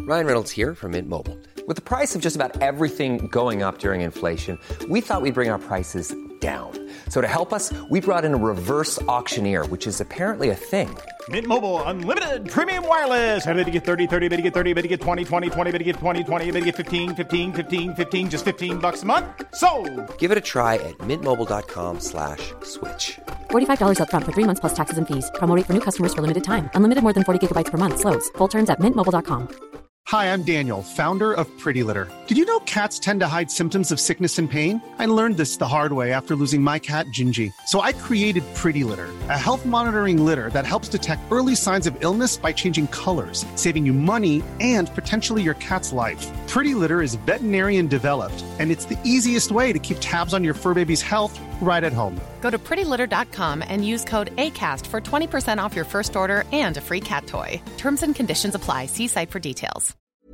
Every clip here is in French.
Ryan Reynolds here from Mint Mobile. With the price of just about everything going up during inflation, we thought we'd bring our prices down. So to help us, we brought in a reverse auctioneer, which is apparently a thing. Mint Mobile Unlimited Premium Wireless. How to get 30, 30, bit to get 30, bit to get 20, 20, 20, bit to get 20, 20, bit to get 15, 15, 15, 15, just $15 a month? Sold! Give it a try at mintmobile.com/switch. $45 up front for 3 months plus taxes and fees. Promo rate for new customers for limited time. Unlimited more than 40 gigabytes per month. Slows full terms at mintmobile.com. Hi, I'm Daniel, founder of Pretty Litter. Did you know cats tend to hide symptoms of sickness and pain? I learned this the hard way after losing my cat, Gingy. So I created Pretty Litter, a health monitoring litter that helps detect early signs of illness by changing colors, saving you money and potentially your cat's life. Pretty Litter is veterinarian developed, and it's the easiest way to keep tabs on your fur baby's health right at home. Go to prettylitter.com and use code ACAST for 20% off your first order and a free cat toy. Terms and conditions apply. See site for details.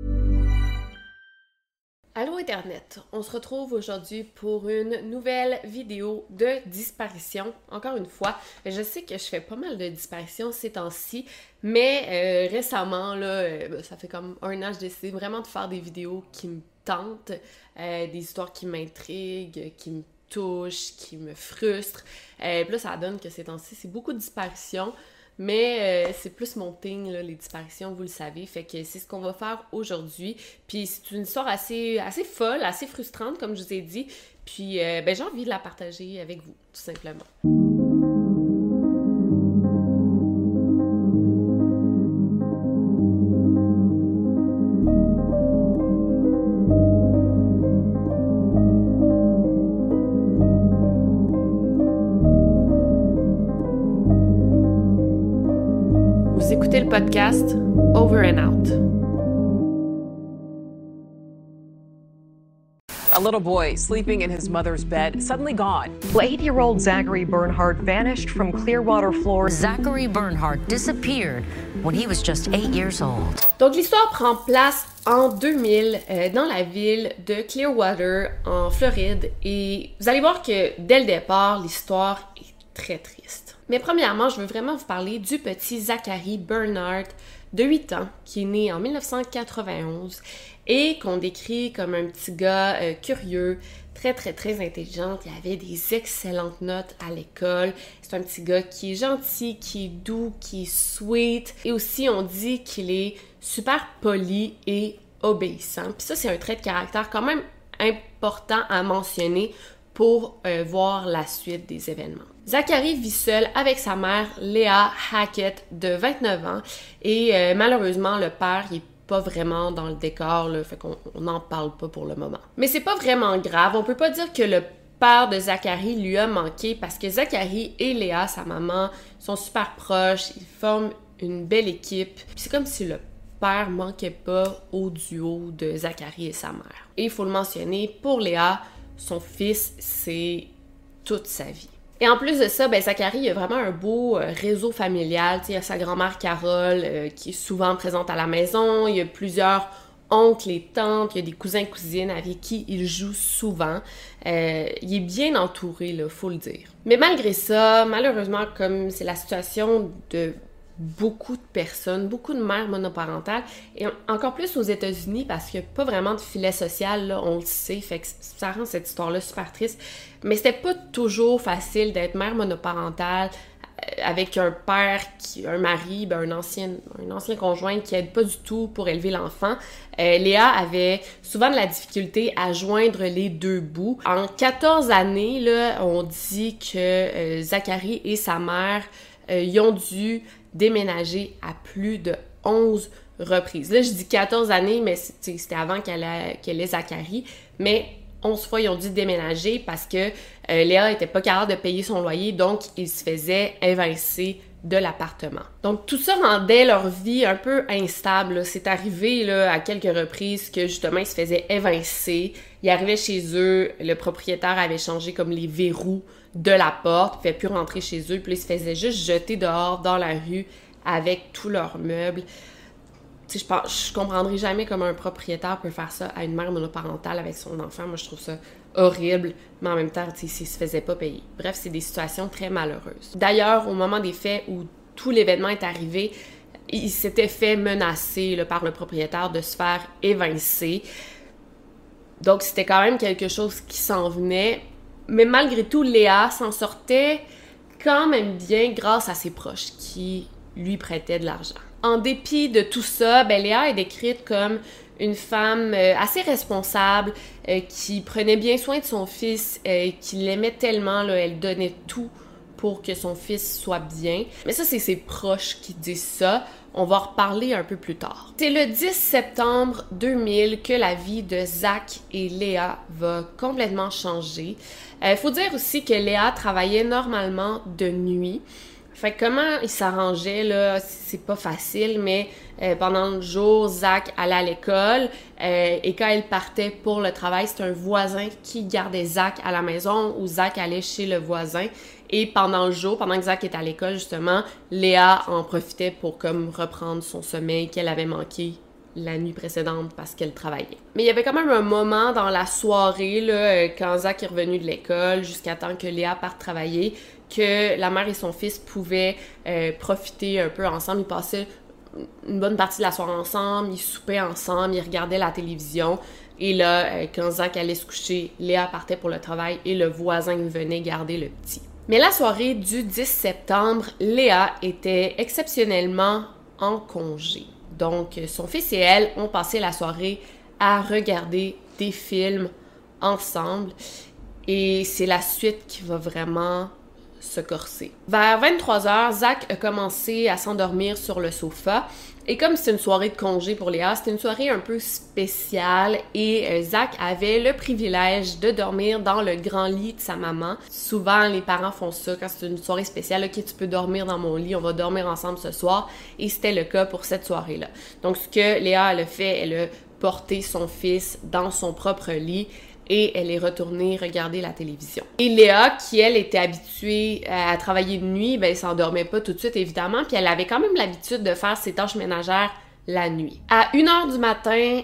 Allô Internet, on se retrouve aujourd'hui pour une nouvelle vidéo de disparition. Encore une fois, je sais que je fais pas mal de disparitions ces temps-ci, mais récemment, ça fait comme un an, j'ai décidé vraiment de faire des vidéos qui me tentent, des histoires qui m'intriguent, qui me touchent, qui me frustrent. Puis là, ça donne que ces temps-ci, c'est beaucoup de disparitions. Mais c'est plus mon thing, là, les disparitions, vous le savez. Fait que c'est ce qu'on va faire aujourd'hui. Puis c'est une histoire assez folle, assez frustrante, comme je vous ai dit. Puis j'ai envie de la partager avec vous, tout simplement. Vous écoutez le podcast Over and Out. A little boy sleeping in his mother's bed, suddenly gone. 8-year-old Zachary Bernhardt vanished from Clearwater, Florida. Zachary Bernhardt disappeared when he was just 8 years old. Donc l'histoire prend place en 2000 dans la ville de Clearwater, en Floride. Et vous allez voir que dès le départ, l'histoire est très triste. Mais premièrement, je veux vraiment vous parler du petit Zachary Bernhardt de 8 ans qui est né en 1991 et qu'on décrit comme un petit gars curieux, très très très intelligent. Il avait des excellentes notes à l'école. C'est un petit gars qui est gentil, qui est doux, qui est sweet. Et aussi, on dit qu'il est super poli et obéissant. Puis ça, c'est un trait de caractère quand même important à mentionner pour voir la suite des événements. Zachary vit seul avec sa mère, Léa Hackett, de 29 ans. Et malheureusement, le père, il est pas vraiment dans le décor, là, fait qu'on n'en parle pas pour le moment. Mais c'est pas vraiment grave. On peut pas dire que le père de Zachary lui a manqué parce que Zachary et Léa, sa maman, sont super proches. Ils forment une belle équipe. Puis c'est comme si le père manquait pas au duo de Zachary et sa mère. Et il faut le mentionner, pour Léa, son fils, c'est toute sa vie. Et en plus de ça, Zachary a vraiment un beau réseau familial. Il y a sa grand-mère Carole qui est souvent présente à la maison. Il y a plusieurs oncles et tantes. Il y a des cousins et cousines avec qui il joue souvent. Il est bien entouré, il faut le dire. Mais malgré ça, malheureusement, comme c'est la situation de beaucoup de personnes, beaucoup de mères monoparentales, et encore plus aux États-Unis parce qu'il n'y a pas vraiment de filet social, là, on le sait, fait que ça rend cette histoire-là super triste. Mais c'était pas toujours facile d'être mère monoparentale avec un père, un mari, un ancien conjoint qui aide pas du tout pour élever l'enfant. Léa avait souvent de la difficulté à joindre les deux bouts. En 14 années, là, on dit que Zachary et sa mère y ont dû déménager à plus de 11 reprises. Là, je dis 14 années, mais c'était avant qu'elle ait Zachary, mais 11 fois, ils ont dû déménager parce que Léa était pas capable de payer son loyer, donc il se faisait évincer de l'appartement. Donc tout ça rendait leur vie un peu instable, là. C'est arrivé là, à quelques reprises que justement ils se faisaient évincer. Ils arrivaient chez eux, le propriétaire avait changé comme les verrous de la porte, il ne fait plus rentrer chez eux, puis ils se faisaient juste jeter dehors dans la rue avec tous leurs meubles. Je comprendrai jamais comment un propriétaire peut faire ça à une mère monoparentale avec son enfant. Moi, je trouve ça horrible, mais en même temps, il se faisait pas payer. Bref, c'est des situations très malheureuses. D'ailleurs, au moment des faits où tout l'événement est arrivé, il s'était fait menacer là, par le propriétaire de se faire évincer. Donc, c'était quand même quelque chose qui s'en venait. Mais malgré tout, Léa s'en sortait quand même bien grâce à ses proches qui lui prêtaient de l'argent. En dépit de tout ça, Léa est décrite comme une femme assez responsable, qui prenait bien soin de son fils, qui l'aimait tellement, là, elle donnait tout pour que son fils soit bien. Mais ça, c'est ses proches qui disent ça. On va en reparler un peu plus tard. C'est le 10 septembre 2000 que la vie de Zach et Léa va complètement changer. Faut dire aussi que Léa travaillait normalement de nuit. Fait que comment il s'arrangeait, là, c'est pas facile, mais pendant le jour, Zach allait à l'école et quand il partait pour le travail, c'était un voisin qui gardait Zach à la maison ou Zach allait chez le voisin. Et pendant le jour, pendant que Zach était à l'école, justement, Léa en profitait pour comme reprendre son sommeil qu'elle avait manqué la nuit précédente parce qu'elle travaillait. Mais il y avait quand même un moment dans la soirée, là, quand Zach est revenu de l'école, jusqu'à temps que Léa parte travailler, que la mère et son fils pouvaient profiter un peu ensemble. Ils passaient une bonne partie de la soirée ensemble, ils soupaient ensemble, ils regardaient la télévision. Et là, quand Zach allait se coucher, Léa partait pour le travail et le voisin venait garder le petit. Mais la soirée du 10 septembre, Léa était exceptionnellement en congé. Donc, son fils et elle ont passé la soirée à regarder des films ensemble. Et c'est la suite qui va vraiment se corser. Vers 23h, Zach a commencé à s'endormir sur le sofa. Et comme c'était une soirée de congé pour Léa, c'était une soirée un peu spéciale et Zach avait le privilège de dormir dans le grand lit de sa maman. Souvent, les parents font ça quand c'est une soirée spéciale. « Ok, tu peux dormir dans mon lit, on va dormir ensemble ce soir. » Et c'était le cas pour cette soirée-là. Donc, ce que Léa elle a fait, elle a porté son fils dans son propre lit et elle est retournée regarder la télévision. Et Léa, qui elle était habituée à travailler de nuit, elle s'endormait pas tout de suite évidemment, puis elle avait quand même l'habitude de faire ses tâches ménagères la nuit. À 1h du matin,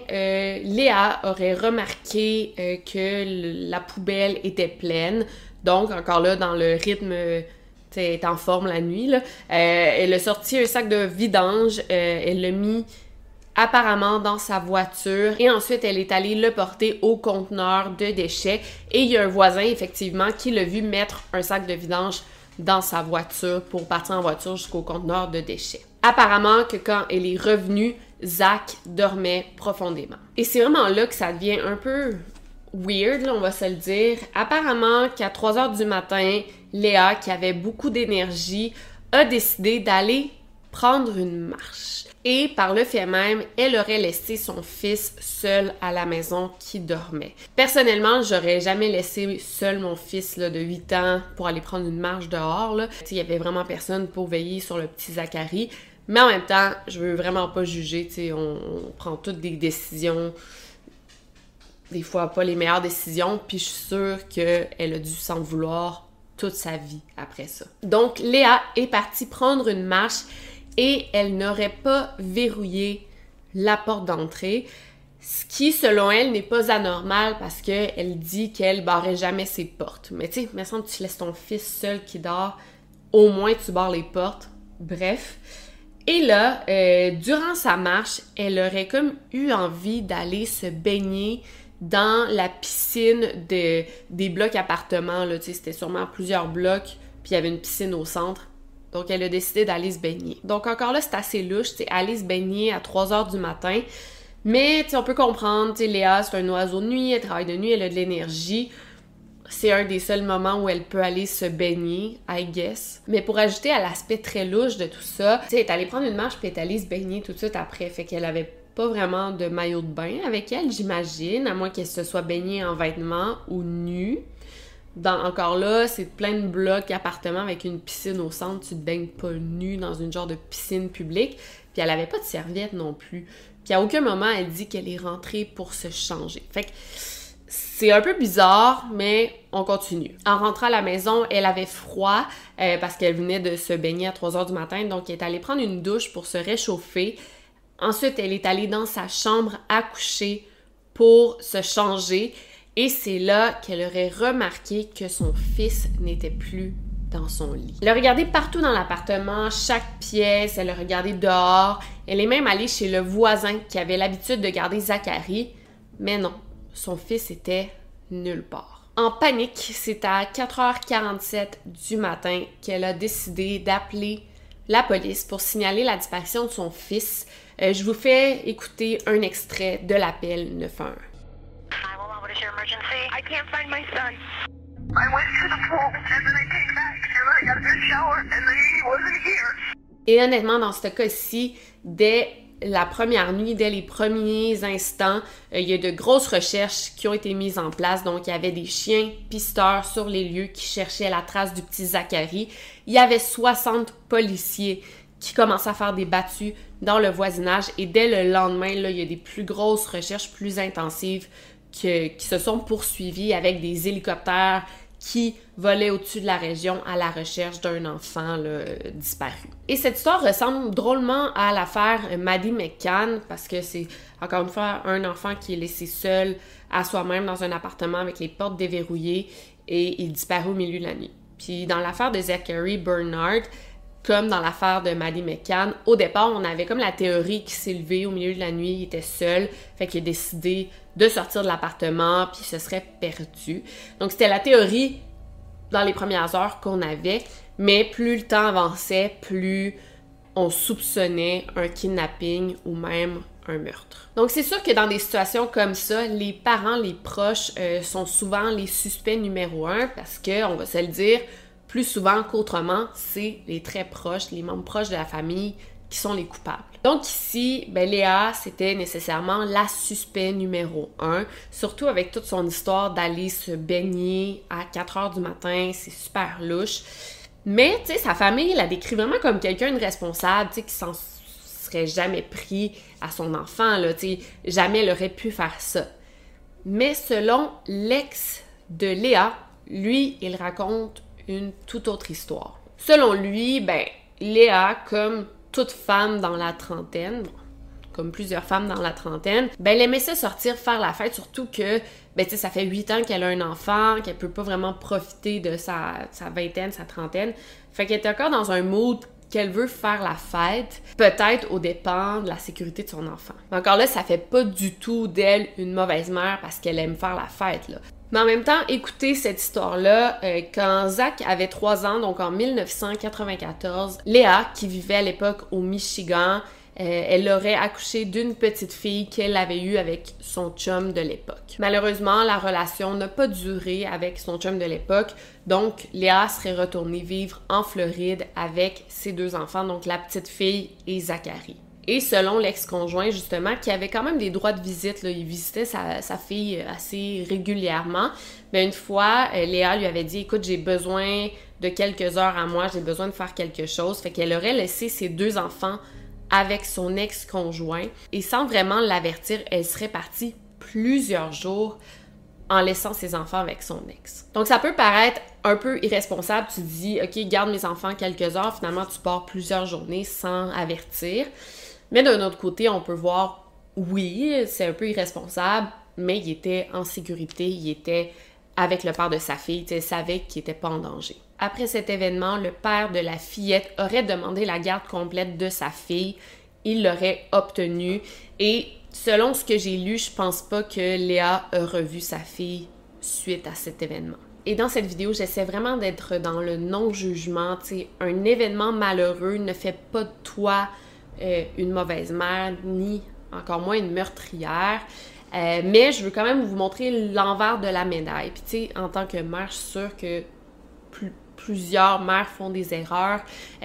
Léa aurait remarqué que la poubelle était pleine, donc encore là dans le rythme est en forme la nuit, là. Elle a sorti un sac de vidange, elle l'a mis apparemment dans sa voiture et ensuite elle est allée le porter au conteneur de déchets et il y a un voisin effectivement qui l'a vu mettre un sac de vidange dans sa voiture pour partir en voiture jusqu'au conteneur de déchets. Apparemment que quand elle est revenue, Zach dormait profondément. Et c'est vraiment là que ça devient un peu weird, là, on va se le dire. Apparemment qu'à 3h du matin, Léa, qui avait beaucoup d'énergie, a décidé d'aller prendre une marche. Et par le fait même, elle aurait laissé son fils seul à la maison qui dormait. Personnellement, j'aurais jamais laissé seul mon fils là, de 8 ans pour aller prendre une marche dehors. Il y avait vraiment personne pour veiller sur le petit Zachary. Mais en même temps, je veux vraiment pas juger. On prend toutes des décisions, des fois pas les meilleures décisions. Puis je suis sûre qu'elle a dû s'en vouloir toute sa vie après ça. Donc Léa est partie prendre une marche et elle n'aurait pas verrouillé la porte d'entrée, ce qui, selon elle, n'est pas anormal parce qu'elle dit qu'elle barrait jamais ses portes. Mais tu sais, il me semble que tu laisses ton fils seul qui dort, au moins tu barres les portes. Bref. Et là, durant sa marche, elle aurait comme eu envie d'aller se baigner dans la piscine des blocs appartements. Là, tu sais, c'était sûrement plusieurs blocs, puis il y avait une piscine au centre. Donc, elle a décidé d'aller se baigner. Donc, encore là, c'est assez louche, tu sais, aller se baigner à 3h du matin. Mais, tu sais, on peut comprendre, tu sais, Léa, c'est un oiseau de nuit, elle travaille de nuit, elle a de l'énergie. C'est un des seuls moments où elle peut aller se baigner, I guess. Mais pour ajouter à l'aspect très louche de tout ça, tu sais, elle est allée prendre une marche puis elle est allée se baigner tout de suite après. Fait qu'elle avait pas vraiment de maillot de bain avec elle, j'imagine, à moins qu'elle se soit baignée en vêtements ou nue. Encore là, c'est plein de blocs appartements avec une piscine au centre, tu te baignes pas nu dans une genre de piscine publique. Puis elle avait pas de serviette non plus. Puis à aucun moment elle dit qu'elle est rentrée pour se changer. Fait que c'est un peu bizarre, mais on continue. En rentrant à la maison, elle avait froid parce qu'elle venait de se baigner à 3h du matin, donc elle est allée prendre une douche pour se réchauffer. Ensuite, elle est allée dans sa chambre à coucher pour se changer. Et c'est là qu'elle aurait remarqué que son fils n'était plus dans son lit. Elle a regardé partout dans l'appartement, chaque pièce, elle a regardé dehors. Elle est même allée chez le voisin qui avait l'habitude de garder Zachary, mais non, son fils était nulle part. En panique, c'est à 4h47 du matin qu'elle a décidé d'appeler la police pour signaler la disparition de son fils. Je vous fais écouter un extrait de l'appel 911. What is your emergency? I can't find my son. I went to the pool and then I came back and then I got a good shower and then he wasn't here. Et honnêtement, dans ce cas-ci, dès la première nuit, dès les premiers instants, il y a de grosses recherches qui ont été mises en place. Donc, il y avait des chiens pisteurs sur les lieux qui cherchaient la trace du petit Zachary. Il y avait 60 policiers qui commençaient à faire des battues dans le voisinage. Et dès le lendemain, là, il y a des plus grosses recherches, plus intensives qui se sont poursuivies avec des hélicoptères qui volaient au-dessus de la région à la recherche d'un enfant là, disparu. Et cette histoire ressemble drôlement à l'affaire Maddie McCann parce que c'est, encore une fois, un enfant qui est laissé seul à soi-même dans un appartement avec les portes déverrouillées et il disparaît au milieu de la nuit. Puis dans l'affaire de Zachary Bernhard, comme dans l'affaire de Maddie McCann, au départ, on avait comme la théorie qu'il s'est levé au milieu de la nuit, il était seul, fait qu'il a décidé de sortir de l'appartement, puis il se serait perdu. Donc, c'était la théorie dans les premières heures qu'on avait, mais plus le temps avançait, plus on soupçonnait un kidnapping ou même un meurtre. Donc, c'est sûr que dans des situations comme ça, les parents, les proches sont souvent les suspects numéro 1 parce que, on va se le dire, plus souvent qu'autrement, c'est les très proches, les membres proches de la famille qui sont les coupables. Donc ici, Léa, c'était nécessairement la suspect numéro 1, surtout avec toute son histoire d'aller se baigner à 4h du matin, c'est super louche. Mais, tu sais, sa famille la décrit vraiment comme quelqu'un de responsable, tu sais, qui s'en serait jamais pris à son enfant, là, tu sais, jamais elle aurait pu faire ça. Mais selon l'ex de Léa, lui, il raconte une toute autre histoire. Selon lui, Léa, comme toute femme dans la trentaine, comme plusieurs femmes dans la trentaine, elle aimait ça sortir faire la fête, surtout que, tu sais, ça fait 8 ans qu'elle a un enfant, qu'elle peut pas vraiment profiter de sa vingtaine, sa trentaine. Fait qu'elle est encore dans un mood qu'elle veut faire la fête, peut-être aux dépens de la sécurité de son enfant. Mais encore là, ça fait pas du tout d'elle une mauvaise mère parce qu'elle aime faire la fête, là. Mais en même temps, écoutez cette histoire-là, quand Zach avait 3 ans, donc en 1994, Léa, qui vivait à l'époque au Michigan, elle aurait accouché d'une petite fille qu'elle avait eue avec son chum de l'époque. Malheureusement, la relation n'a pas duré avec son chum de l'époque, donc Léa serait retournée vivre en Floride avec ses 2 enfants, donc la petite fille et Zachary. Et selon l'ex-conjoint, justement, qui avait quand même des droits de visite, là, il visitait sa fille assez régulièrement, mais une fois, Léa lui avait dit « Écoute, j'ai besoin de quelques heures à moi, j'ai besoin de faire quelque chose. » Fait qu'elle aurait laissé ses 2 enfants avec son ex-conjoint et sans vraiment l'avertir, elle serait partie plusieurs jours en laissant ses enfants avec son ex. Donc ça peut paraître un peu irresponsable, tu te dis « Ok, garde mes enfants quelques heures », finalement tu pars plusieurs journées sans avertir. Mais d'un autre côté, on peut voir, oui, c'est un peu irresponsable, mais il était en sécurité, il était avec le père de sa fille, il savait qu'il n'était pas en danger. Après cet événement, le père de la fillette aurait demandé la garde complète de sa fille, il l'aurait obtenue, et selon ce que j'ai lu, je pense pas que Léa a revu sa fille suite à cet événement. Et dans cette vidéo, j'essaie vraiment d'être dans le non-jugement, tu sais, un événement malheureux ne fait pas de toi une mauvaise mère, ni encore moins une meurtrière. Mais je veux quand même vous montrer l'envers de la médaille. Puis tu sais, en tant que mère, je suis sûre que plusieurs mères font des erreurs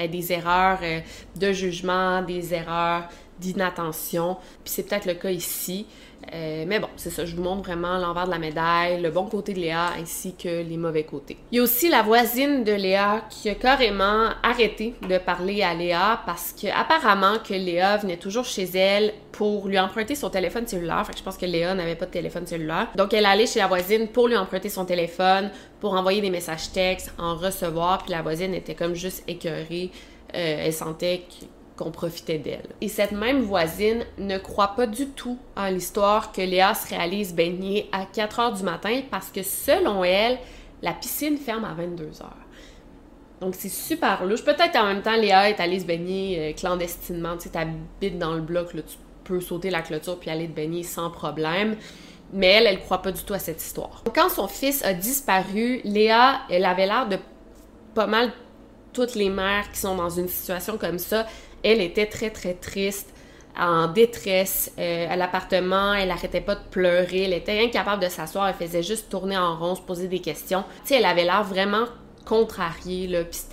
de jugement, des erreurs d'inattention. Puis c'est peut-être le cas ici. Mais bon, c'est ça, je vous montre vraiment l'envers de la médaille, le bon côté de Léa ainsi que les mauvais côtés. Il y a aussi la voisine de Léa qui a carrément arrêté de parler à Léa parce que apparemment que Léa venait toujours chez elle pour lui emprunter son téléphone cellulaire. Fait que je pense que Léa n'avait pas de téléphone cellulaire. Donc elle allait chez la voisine pour lui emprunter son téléphone, pour envoyer des messages textes, en recevoir, puis la voisine était comme juste écœurée. Elle sentait qu'on profitait d'elle. Et cette même voisine ne croit pas du tout en l'histoire que Léa serait allée se baigner à 4h du matin parce que selon elle, la piscine ferme à 22h. Donc c'est super louche. Peut-être en même temps, Léa est allée se baigner clandestinement. Tu sais, t'habites dans le bloc, là, tu peux sauter la clôture puis aller te baigner sans problème. Mais elle croit pas du tout à cette histoire. Quand son fils a disparu, Léa, elle avait l'air de pas mal toutes les mères qui sont dans une situation comme ça. Elle était très, très triste, en détresse à l'appartement. Elle arrêtait pas de pleurer. Elle était incapable de s'asseoir. Elle faisait juste tourner en rond, se poser des questions. Tu sais, elle avait l'air vraiment contrariée, là, puis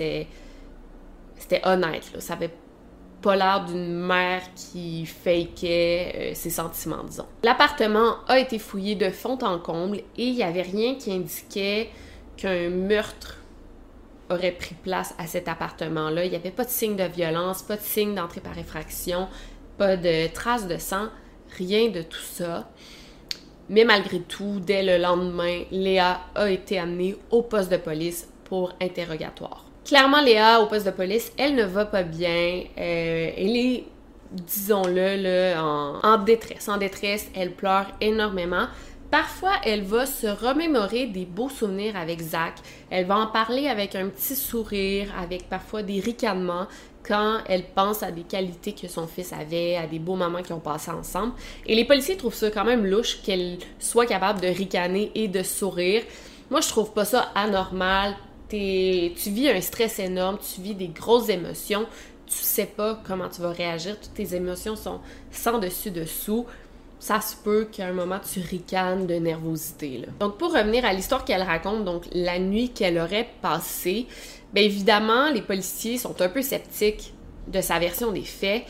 c'était honnête, là. Ça avait pas l'air d'une mère qui fakeait ses sentiments, disons. L'appartement a été fouillé de fond en comble et il n'y avait rien qui indiquait qu'un meurtre aurait pris place à cet appartement-là. Il n'y avait pas de signe de violence, pas de signe d'entrée par effraction, pas de traces de sang, rien de tout ça. Mais malgré tout, dès le lendemain, Léa a été amenée au poste de police pour interrogatoire. Clairement, Léa, au poste de police, elle ne va pas bien. Elle est, disons-le, là, en détresse. Elle pleure énormément. Parfois, elle va se remémorer des beaux souvenirs avec Zach. Elle va en parler avec un petit sourire, avec parfois des ricanements, quand elle pense à des qualités que son fils avait, à des beaux moments qu'ils ont passés ensemble. Et les policiers trouvent ça quand même louche qu'elle soit capable de ricaner et de sourire. Moi, je trouve pas ça anormal. Tu vis un stress énorme, tu vis des grosses émotions, tu sais pas comment tu vas réagir, toutes tes émotions sont sans dessus-dessous. Ça se peut qu'à un moment, tu ricanes de nervosité, là. Donc, pour revenir à l'histoire qu'elle raconte, donc la nuit qu'elle aurait passée, bien évidemment, les policiers sont un peu sceptiques de sa version des faits.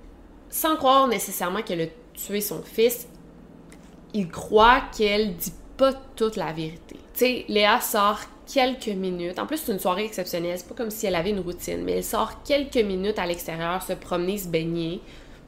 Sans croire nécessairement qu'elle a tué son fils, ils croient qu'elle dit pas toute la vérité. Tu sais, Léa sort quelques minutes. En plus, c'est une soirée exceptionnelle. C'est pas comme si elle avait une routine, mais elle sort quelques minutes à l'extérieur, se promener, se baigner.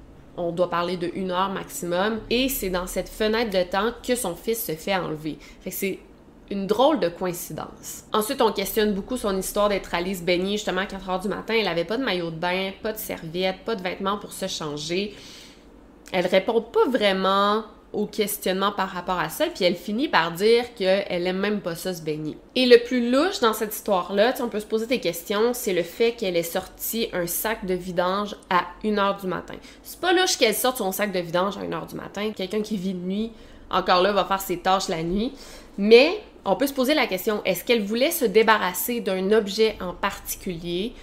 On doit parler de 1 heure maximum. Et c'est dans cette fenêtre de temps que son fils se fait enlever. Fait que c'est une drôle de coïncidence. Ensuite, on questionne beaucoup son histoire d'être allée se baigner justement à 4 heures du matin. Elle avait pas de maillot de bain, pas de serviette, pas de vêtements pour se changer. Elle répond pas vraiment au questionnement par rapport à ça, puis elle finit par dire qu'elle aime même pas ça se baigner. Et le plus louche dans cette histoire-là, on peut se poser des questions, c'est le fait qu'elle ait sorti un sac de vidange à 1 heure du matin. C'est pas louche qu'elle sorte son sac de vidange à 1 heure du matin. Quelqu'un qui vit de nuit, encore là, va faire ses tâches la nuit. Mais on peut se poser la question, est-ce qu'elle voulait se débarrasser d'un objet en particulier?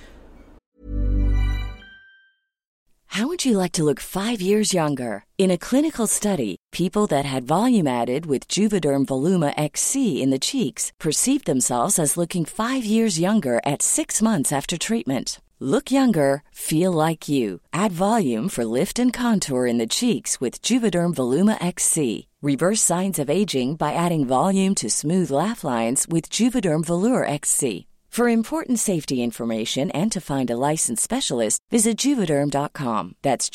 How would you like to look 5 years younger? In a clinical study, people that had volume added with Juvederm Voluma XC in the cheeks perceived themselves as looking 5 years younger at 6 months after treatment. Look younger, feel like you. Add volume for lift and contour in the cheeks with Juvederm Voluma XC. Reverse signs of aging by adding volume to smooth laugh lines with Juvederm Volure XC. For important safety information and to find a licensed specialist, visit Juvederm.com. That's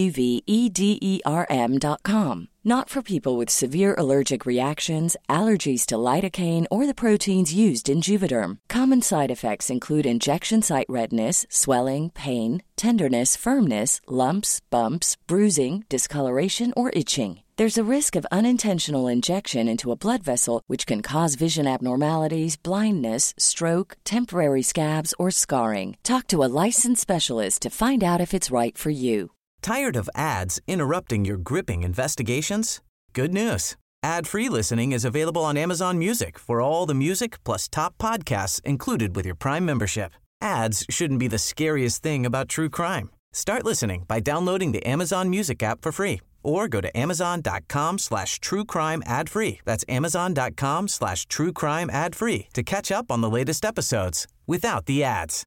JUVEDERM.com. Not for people with severe allergic reactions, allergies to lidocaine, or the proteins used in Juvederm. Common side effects include injection site redness, swelling, pain, tenderness, firmness, lumps, bumps, bruising, discoloration, or itching. There's a risk of unintentional injection into a blood vessel, which can cause vision abnormalities, blindness, stroke, temporary scabs, or scarring. Talk to a licensed specialist to find out if it's right for you. Tired of ads interrupting your gripping investigations? Good news. Ad-free listening is available on Amazon Music for all the music plus top podcasts included with your Prime membership. Ads shouldn't be the scariest thing about true crime. Start listening by downloading the Amazon Music app for free or go to amazon.com/truecrime ad-free. That's amazon.com/truecrime ad-free to catch up on the latest episodes without the ads.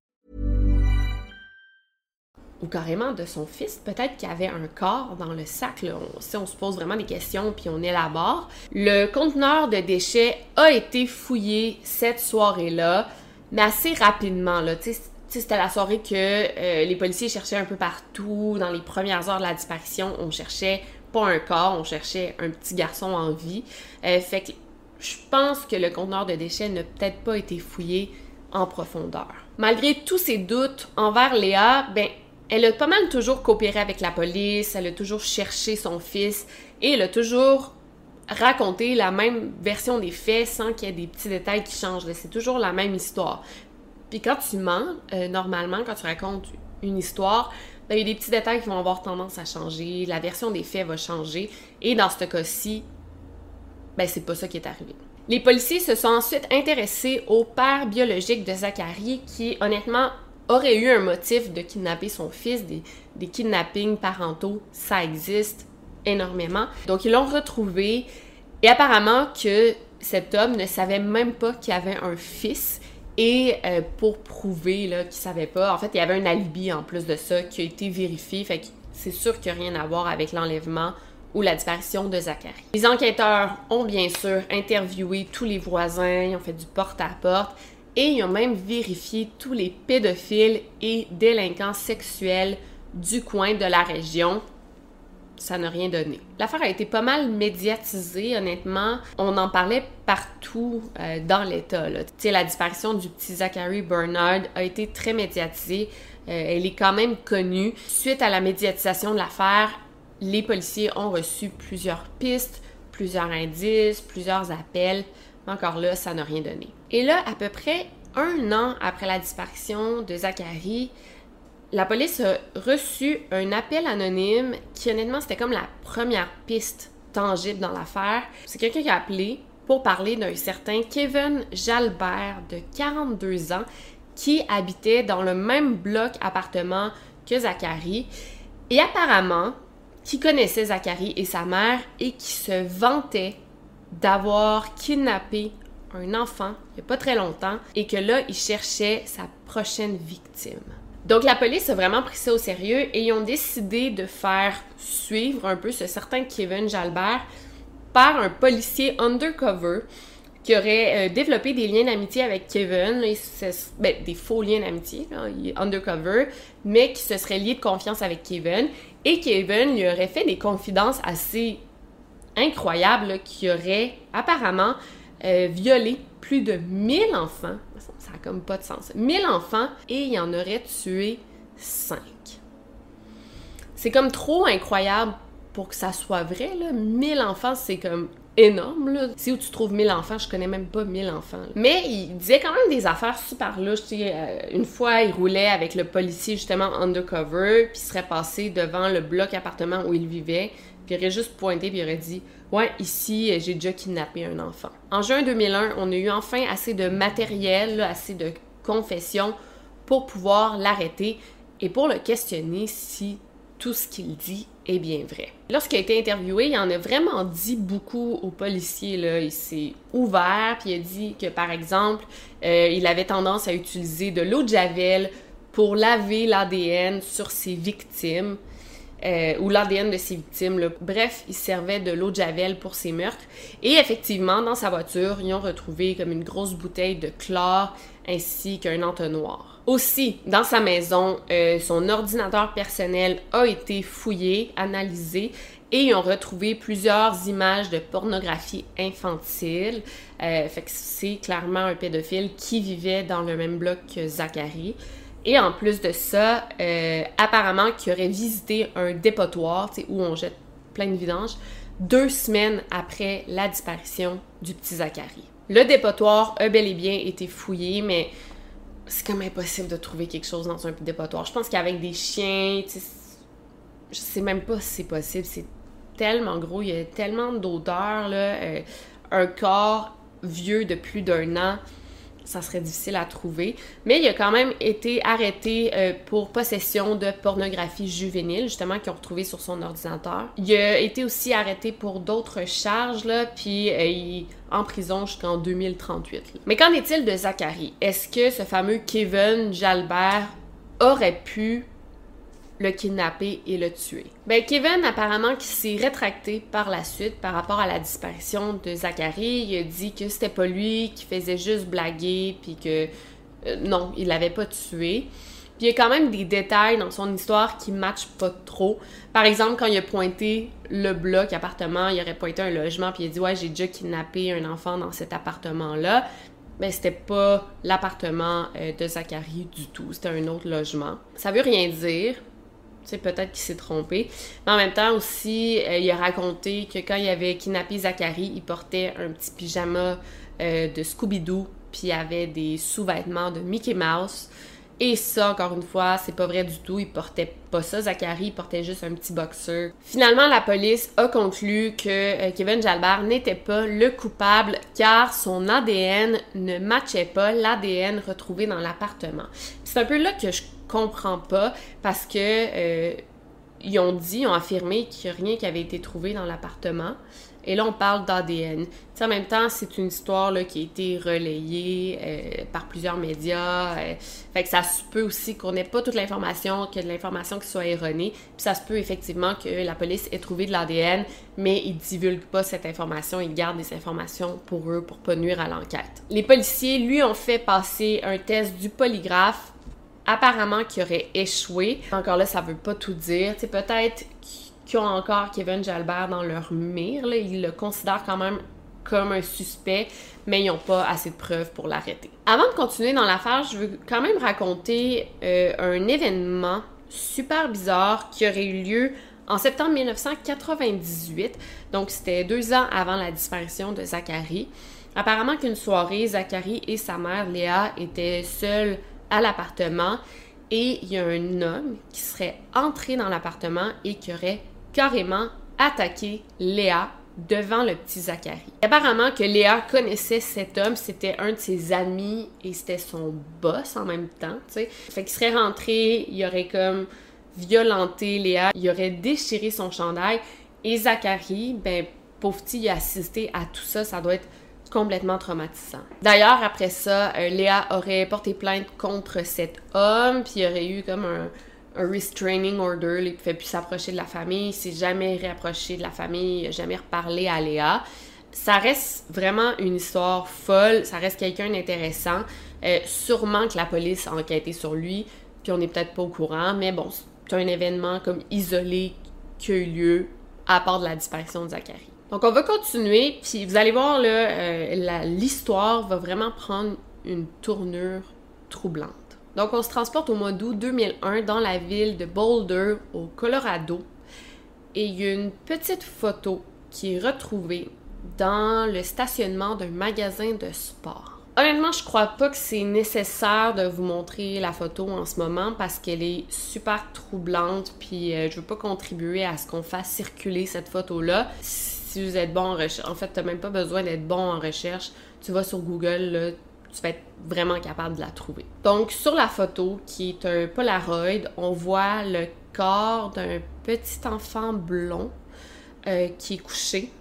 Ou carrément de son fils, peut-être qu'il y avait un corps dans le sac. Là. On se pose vraiment des questions puis on élabore. Le conteneur de déchets a été fouillé cette soirée-là, mais assez rapidement. Là. C'était la soirée que les policiers cherchaient un peu partout. Dans les premières heures de la disparition, on cherchait pas un corps, on cherchait un petit garçon en vie. Fait que je pense que le conteneur de déchets n'a peut-être pas été fouillé en profondeur. Malgré tous ces doutes envers Léa, elle a pas mal toujours coopéré avec la police, elle a toujours cherché son fils et elle a toujours raconté la même version des faits sans qu'il y ait des petits détails qui changent. C'est toujours la même histoire. Puis quand tu mens, normalement, quand tu racontes une histoire, ben, il y a des petits détails qui vont avoir tendance à changer, la version des faits va changer, et dans ce cas-ci, ben c'est pas ça qui est arrivé. Les policiers se sont ensuite intéressés au père biologique de Zachary, qui honnêtement aurait eu un motif de kidnapper son fils. Des kidnappings parentaux, ça existe énormément. Donc ils l'ont retrouvé, et apparemment que cet homme ne savait même pas qu'il avait un fils. Et pour prouver là, qu'il savait pas, en fait, il y avait un alibi en plus de ça qui a été vérifié, fait que c'est sûr qu'il n'y a rien à voir avec l'enlèvement ou la disparition de Zachary. Les enquêteurs ont bien sûr interviewé tous les voisins, ils ont fait du porte-à-porte et ils ont même vérifié tous les pédophiles et délinquants sexuels du coin de la région. Ça n'a rien donné. L'affaire a été pas mal médiatisée, honnêtement. On en parlait partout dans l'État. Tu sais, la disparition du petit Zachary Bernard a été très médiatisée. Elle est quand même connue. Suite à la médiatisation de l'affaire, les policiers ont reçu plusieurs pistes, plusieurs indices, plusieurs appels. Mais encore là, ça n'a rien donné. Et là, à peu près 1 an après la disparition de Zachary, la police a reçu un appel anonyme qui, honnêtement, c'était comme la première piste tangible dans l'affaire. C'est quelqu'un qui a appelé pour parler d'un certain Kevin Jalbert, de 42 ans, qui habitait dans le même bloc appartement que Zachary. Et apparemment, qui connaissait Zachary et sa mère et qui se vantait d'avoir kidnappé un enfant il n'y a pas très longtemps et que là, il cherchait sa prochaine victime. Donc, la police a vraiment pris ça au sérieux et ils ont décidé de faire suivre un peu ce certain Kevin Jalbert par un policier undercover qui aurait développé des liens d'amitié avec Kevin, des faux liens d'amitié, là, il est undercover, mais qui se serait lié de confiance avec Kevin. Et Kevin lui aurait fait des confidences assez incroyables, là, qui aurait apparemment violé plus de 1000 enfants. Ça n'a comme pas de sens. 1000 enfants et il en aurait tué 5. C'est comme trop incroyable pour que ça soit vrai, là. 1000 enfants, c'est comme énorme, là. Si où tu trouves 1000 enfants, je connais même pas 1000 enfants. Là. Mais il disait quand même des affaires super louches. Une fois, il roulait avec le policier justement undercover, puis il serait passé devant le bloc appartement où il vivait, puis il aurait juste pointé, puis il aurait dit « Ouais, ici, j'ai déjà kidnappé un enfant. » En juin 2001, on a eu enfin assez de matériel, là, assez de confessions pour pouvoir l'arrêter et pour le questionner si tout ce qu'il dit est bien vrai. Lorsqu'il a été interviewé, il en a vraiment dit beaucoup aux policiers, là. Il s'est ouvert, puis il a dit que, par exemple, il avait tendance à utiliser de l'eau de Javel pour laver l'ADN sur ses victimes, ou l'ADN de ses victimes, là. Bref, il servait de l'eau de Javel pour ses meurtres. Et effectivement, dans sa voiture, ils ont retrouvé comme une grosse bouteille de chlore ainsi qu'un entonnoir. Aussi, dans sa maison, son ordinateur personnel a été fouillé, analysé, et ils ont retrouvé plusieurs images de pornographie infantile. Fait que c'est clairement un pédophile qui vivait dans le même bloc que Zachary. Et en plus de ça, apparemment qu'il aurait visité un dépotoir, où on jette plein de vidanges, 2 semaines après la disparition du petit Zachary. Le dépotoir a bel et bien été fouillé, mais c'est comme impossible de trouver quelque chose dans un dépotoir. Je pense qu'avec des chiens, je sais même pas si c'est possible. C'est tellement gros, il y a tellement d'odeurs, là. Un corps vieux de plus d'1 an, ça serait difficile à trouver. Mais il a quand même été arrêté pour possession de pornographie juvénile, justement, qu'ils ont retrouvé sur son ordinateur. Il a été aussi arrêté pour d'autres charges, là, puis il est en prison jusqu'en 2038. Là. Mais qu'en est-il de Zachary? Est-ce que ce fameux Kevin Jalbert aurait pu le kidnapper et le tuer? Ben, Kevin, apparemment, qui s'est rétracté par la suite par rapport à la disparition de Zachary. Il a dit que c'était pas lui, qui faisait juste blaguer, puis que non, il l'avait pas tué. Puis il y a quand même des détails dans son histoire qui matchent pas trop. Par exemple, quand il a pointé le bloc appartement, il aurait pointé un logement, puis il a dit « Ouais, j'ai déjà kidnappé un enfant dans cet appartement-là. » Ben, c'était pas l'appartement de Zachary du tout, c'était un autre logement. Ça veut rien dire. Tu sais, peut-être qu'il s'est trompé. Mais en même temps aussi, il a raconté que quand il avait kidnappé Zachary, il portait un petit pyjama de Scooby-Doo puis il avait des sous-vêtements de Mickey Mouse. Et ça, encore une fois, c'est pas vrai du tout. Il portait pas ça, Zachary, il portait juste un petit boxer. Finalement, la police a conclu que Kevin Jalbert n'était pas le coupable car son ADN ne matchait pas l'ADN retrouvé dans l'appartement. C'est un peu là que je comprends pas parce que ils ont affirmé qu'il n'y a rien qui avait été trouvé dans l'appartement. Et là, on parle d'ADN. En même temps, c'est une histoire là, qui a été relayée par plusieurs médias. Fait que ça se peut aussi qu'on n'ait pas toute l'information, qu'il y ait de l'information qui soit erronée. Puis ça se peut effectivement que la police ait trouvé de l'ADN, mais ils ne divulguent pas cette information. Ils gardent des informations pour eux, pour pas nuire à l'enquête. Les policiers, lui, ont fait passer un test du polygraphe, apparemment qui aurait échoué. Encore là, ça veut pas tout dire. T'sais, peut-être qui ont encore Kevin Jalbert dans leur mire. Là. Ils le considèrent quand même comme un suspect, mais ils n'ont pas assez de preuves pour l'arrêter. Avant de continuer dans l'affaire, je veux quand même raconter un événement super bizarre qui aurait eu lieu en septembre 1998. Donc, c'était 2 ans avant la disparition de Zachary. Apparemment qu'une soirée, Zachary et sa mère, Léa, étaient seuls à l'appartement et il y a un homme qui serait entré dans l'appartement et qui aurait carrément attaqué Léa devant le petit Zachary. Apparemment que Léa connaissait cet homme, c'était un de ses amis et c'était son boss en même temps, tu sais. Fait qu'il serait rentré, il aurait comme violenté Léa, il aurait déchiré son chandail et Zachary, ben pauvre petit, il a assisté à tout ça, ça doit être complètement traumatisant. D'ailleurs, après ça, Léa aurait porté plainte contre cet homme, puis il y aurait eu comme un restraining order, il ne pouvait plus s'approcher de la famille, il s'est jamais réapproché de la famille, il n'a jamais reparlé à Léa. Ça reste vraiment une histoire folle, ça reste quelqu'un d'intéressant. Sûrement que la police a enquêté sur lui, puis on n'est peut-être pas au courant, mais bon, c'est un événement comme isolé qui a eu lieu à part de la disparition de Zachary. Donc, on va continuer, puis vous allez voir, là, l'histoire va vraiment prendre une tournure troublante. Donc, on se transporte au mois d'août 2001 dans la ville de Boulder, au Colorado, et il y a une petite photo qui est retrouvée dans le stationnement d'un magasin de sport. Honnêtement, je crois pas que c'est nécessaire de vous montrer la photo en ce moment parce qu'elle est super troublante, puis je veux pas contribuer à ce qu'on fasse circuler cette photo-là. Si vous êtes bon en recherche, en fait, t'as même pas besoin d'être bon en recherche. Tu vas sur Google, là, tu vas être vraiment capable de la trouver. Donc, sur la photo, qui est un Polaroid, on voit le corps d'un petit enfant blond qui est couché.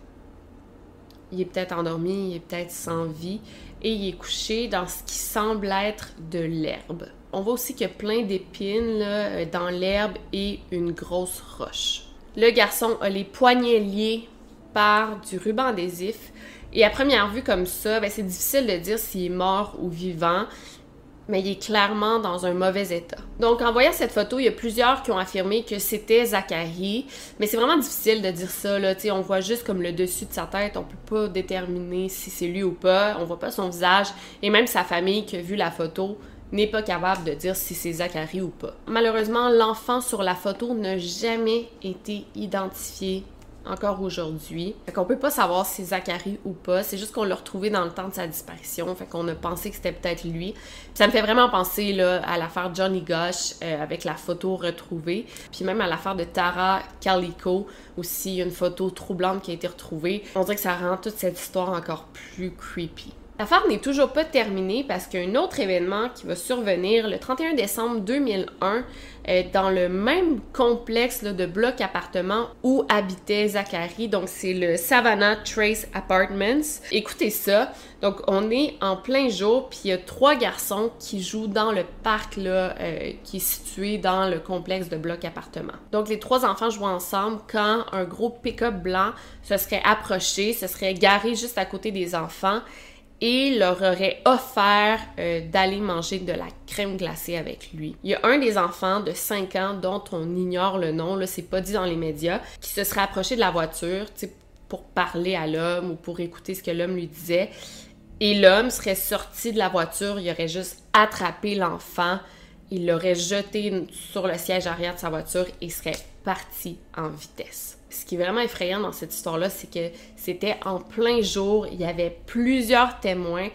Il est peut-être endormi, il est peut-être sans vie, et il est couché dans ce qui semble être de l'herbe. On voit aussi qu'il y a plein d'épines là, dans l'herbe et une grosse roche. Le garçon a les poignets liés par du ruban adhésif. Et à première vue comme ça, ben c'est difficile de dire s'il est mort ou vivant, mais il est clairement dans un mauvais état. Donc en voyant cette photo, il y a plusieurs qui ont affirmé que c'était Zachary, mais c'est vraiment difficile de dire ça, là. T'sais, on voit juste comme le dessus de sa tête, on peut pas déterminer si c'est lui ou pas, on voit pas son visage, et même sa famille qui a vu la photo n'est pas capable de dire si c'est Zachary ou pas. Malheureusement, l'enfant sur la photo n'a jamais été identifié encore aujourd'hui. Fait qu'on peut pas savoir si c'est Zachary ou pas, c'est juste qu'on l'a retrouvé dans le temps de sa disparition, fait qu'on a pensé que c'était peut-être lui. Puis ça me fait vraiment penser là, à l'affaire Johnny Gosch avec la photo retrouvée, puis même à l'affaire de Tara Calico, aussi il y a une photo troublante qui a été retrouvée. On dirait que ça rend toute cette histoire encore plus creepy. L'affaire n'est toujours pas terminée parce qu'il y a un autre événement qui va survenir le 31 décembre 2001 dans le même complexe là, de blocs appartements où habitait Zachary. Donc, c'est le Savannah Trace Apartments. Écoutez ça. Donc, on est en plein jour, puis il y a 3 garçons qui jouent dans le parc là, qui est situé dans le complexe de blocs appartements. Donc, les 3 enfants jouent ensemble quand un gros pick-up blanc se serait approché, se serait garé juste à côté des enfants et leur aurait offert d'aller manger de la crème glacée avec lui. Il y a un des enfants de 5 ans dont on ignore le nom, là, c'est pas dit dans les médias, qui se serait approché de la voiture, tu sais, pour parler à l'homme ou pour écouter ce que l'homme lui disait. Et l'homme serait sorti de la voiture, il aurait juste attrapé l'enfant, il l'aurait jeté sur le siège arrière de sa voiture et serait parti en vitesse. Ce qui est vraiment effrayant dans cette histoire-là, c'est que c'était en plein jour, il y avait plusieurs témoins,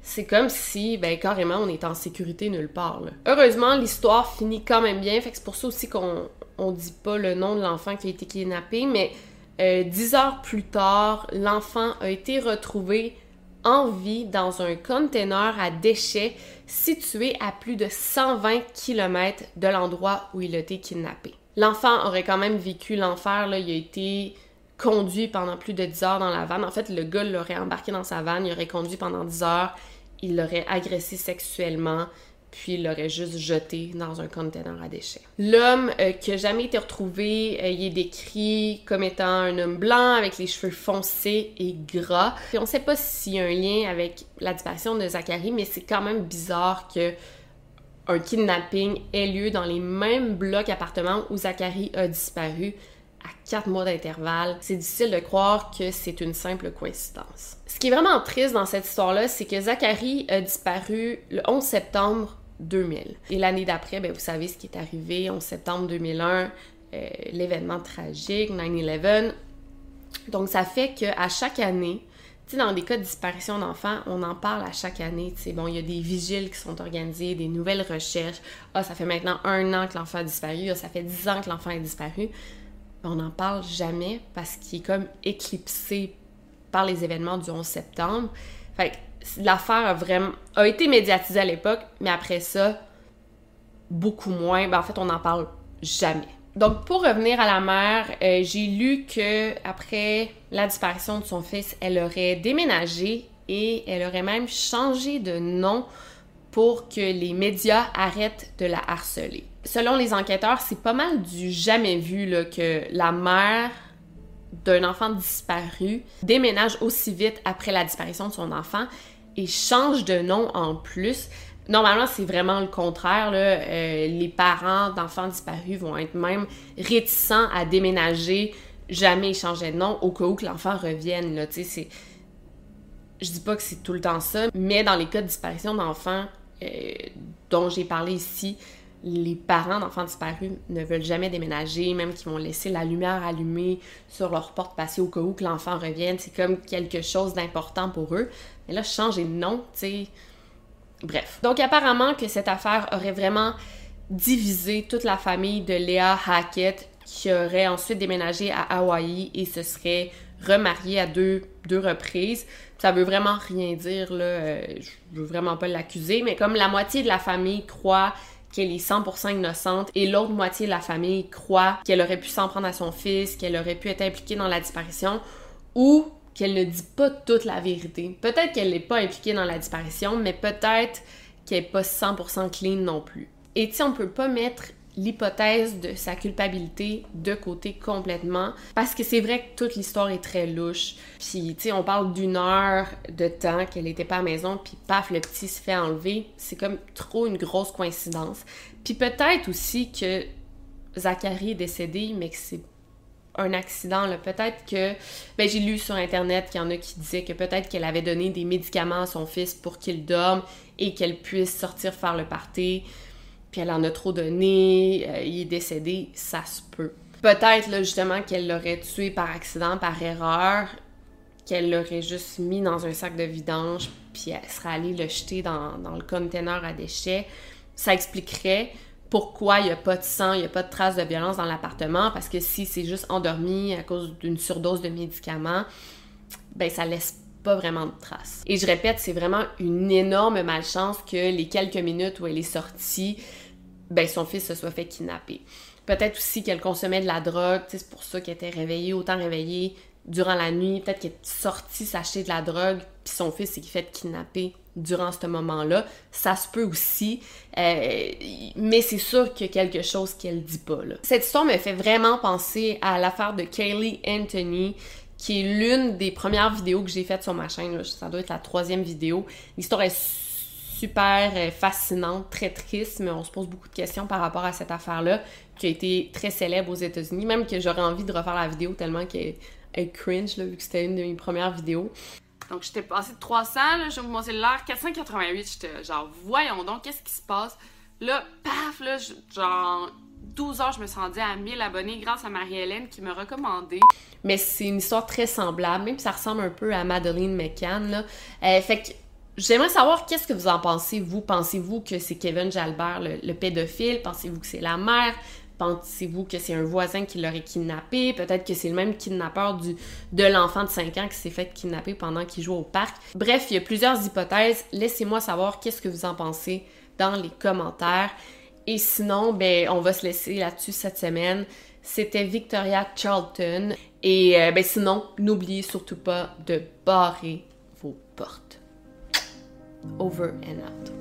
c'est comme si, carrément, on est en sécurité nulle part, là. Heureusement, l'histoire finit quand même bien, fait que c'est pour ça aussi qu'on dit pas le nom de l'enfant qui a été kidnappé, mais 10 heures plus tard, l'enfant a été retrouvé en vie dans un container à déchets situé à plus de 120 km de l'endroit où il a été kidnappé. L'enfant aurait quand même vécu l'enfer, là. Il a été conduit pendant plus de 10 heures dans la vanne. En fait, le gars l'aurait embarqué dans sa vanne, il aurait conduit pendant 10 heures, il l'aurait agressé sexuellement, puis il l'aurait juste jeté dans un container à déchets. L'homme qui n'a jamais été retrouvé, il est décrit comme étant un homme blanc avec les cheveux foncés et gras. Puis on ne sait pas s'il y a un lien avec la disparition de Zachary, mais c'est quand même bizarre que un kidnapping ait lieu dans les mêmes blocs appartements où Zachary a disparu à 4 mois d'intervalle. C'est difficile de croire que c'est une simple coïncidence. Ce qui est vraiment triste dans cette histoire-là, c'est que Zachary a disparu le 11 septembre 2000. Et l'année d'après, vous savez ce qui est arrivé, 11 septembre 2001, l'événement tragique, 9/11. Donc ça fait qu'à chaque année, tu sais, dans des cas de disparition d'enfants, on en parle à chaque année. Tu sais, bon, il y a des vigiles qui sont organisés, des nouvelles recherches. Ah, ça fait maintenant 1 an que l'enfant a disparu. Ah, ça fait 10 ans que l'enfant a disparu. On n'en parle jamais parce qu'il est comme éclipsé par les événements du 11 septembre. Fait que l'affaire a été médiatisée à l'époque, mais après ça, beaucoup moins. En fait, on n'en parle jamais. Donc, pour revenir à la mère, j'ai lu que après la disparition de son fils, elle aurait déménagé et elle aurait même changé de nom pour que les médias arrêtent de la harceler. Selon les enquêteurs, c'est pas mal du jamais vu là, que la mère d'un enfant disparu déménage aussi vite après la disparition de son enfant et change de nom en plus. Normalement, c'est vraiment le contraire, là. Les parents d'enfants disparus vont être même réticents à déménager, jamais ils changeaient de nom, au cas où que l'enfant revienne, là. Tu sais, je dis pas que c'est tout le temps ça, mais dans les cas de disparition d'enfants dont j'ai parlé ici, les parents d'enfants disparus ne veulent jamais déménager, même qu'ils vont laisser la lumière allumée sur leur porte patio au cas où que l'enfant revienne. C'est comme quelque chose d'important pour eux. Mais là, changer de nom, tu sais... Bref. Donc, apparemment que cette affaire aurait vraiment divisé toute la famille de Leah Hackett, qui aurait ensuite déménagé à Hawaï et se serait remariée à deux reprises. Ça veut vraiment rien dire, là. Je veux vraiment pas l'accuser, mais comme la moitié de la famille croit qu'elle est 100% innocente et l'autre moitié de la famille croit qu'elle aurait pu s'en prendre à son fils, qu'elle aurait pu être impliquée dans la disparition ou qu'elle ne dit pas toute la vérité. Peut-être qu'elle n'est pas impliquée dans la disparition, mais peut-être qu'elle n'est pas 100% clean non plus. Et tu sais, on peut pas mettre l'hypothèse de sa culpabilité de côté complètement, parce que c'est vrai que toute l'histoire est très louche. Puis, tu sais, on parle d'1 heure de temps qu'elle était pas à la maison, puis paf, le petit se fait enlever. C'est comme trop une grosse coïncidence. Puis peut-être aussi que Zachary est décédé, mais que c'est un accident, là. Peut-être que... j'ai lu sur Internet qu'il y en a qui disaient que peut-être qu'elle avait donné des médicaments à son fils pour qu'il dorme et qu'elle puisse sortir faire le party. Puis elle en a trop donné, il est décédé, ça se peut. Peut-être, là, justement, qu'elle l'aurait tué par accident, par erreur, qu'elle l'aurait juste mis dans un sac de vidange, puis elle serait allée le jeter dans le container à déchets. Ça expliquerait pourquoi il n'y a pas de sang, il n'y a pas de traces de violence dans l'appartement, parce que si c'est juste endormi à cause d'une surdose de médicaments, ça laisse pas vraiment de traces. Et je répète, c'est vraiment une énorme malchance que les quelques minutes où elle est sortie, son fils se soit fait kidnapper. Peut-être aussi qu'elle consommait de la drogue, c'est pour ça qu'elle était réveillée, autant réveillée durant la nuit. Peut-être qu'elle est sortie s'acheter de la drogue, puis son fils s'est fait kidnapper durant ce moment-là. Ça se peut aussi, mais c'est sûr qu'il y a quelque chose qu'elle dit pas, là. Cette histoire me fait vraiment penser à l'affaire de Caylee Anthony, qui est l'une des premières vidéos que j'ai faites sur ma chaîne, là. Ça doit être la 3e vidéo. L'histoire est super fascinante, très triste, mais on se pose beaucoup de questions par rapport à cette affaire-là, qui a été très célèbre aux États-Unis, même que j'aurais envie de refaire la vidéo tellement qu'elle est cringe, là, vu que c'était une de mes premières vidéos. Donc, j'étais passée de 300, là, j'ai mon cellulaire, 488, j'étais genre, voyons donc, qu'est-ce qui se passe? Là, paf, là, genre... 12 heures, je me suis rendue à 1000 abonnés grâce à Marie-Hélène qui m'a recommandé. Mais c'est une histoire très semblable, même si ça ressemble un peu à Madeleine McCann, là. Fait que J'aimerais savoir qu'est-ce que vous en pensez, vous. Pensez-vous que c'est Kevin Jalbert, le pédophile? Pensez-vous que c'est la mère? Pensez-vous que c'est un voisin qui l'aurait kidnappé? Peut-être que c'est le même kidnappeur de l'enfant de 5 ans qui s'est fait kidnapper pendant qu'il joue au parc. Bref, il y a plusieurs hypothèses. Laissez-moi savoir qu'est-ce que vous en pensez dans les commentaires. Et sinon, on va se laisser là-dessus cette semaine. C'était Victoria Charlton. Et sinon, n'oubliez surtout pas de barrer vos portes. Over and out.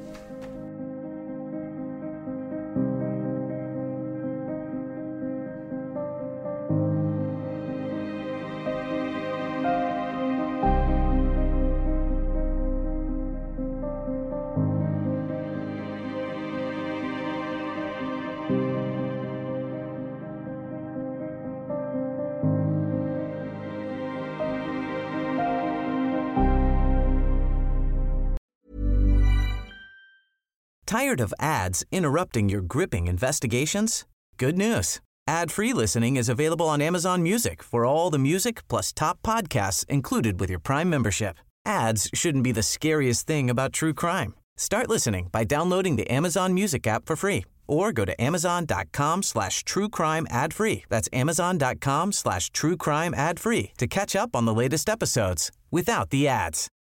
Tired of ads interrupting your gripping investigations? Good news. Ad-free listening is available on Amazon Music for all the music plus top podcasts included with your Prime membership. Ads shouldn't be the scariest thing about true crime. Start listening by downloading the Amazon Music app for free or go to amazon.com/truecrime ad-free. That's amazon.com/truecrime ad-free to catch up on the latest episodes without the ads.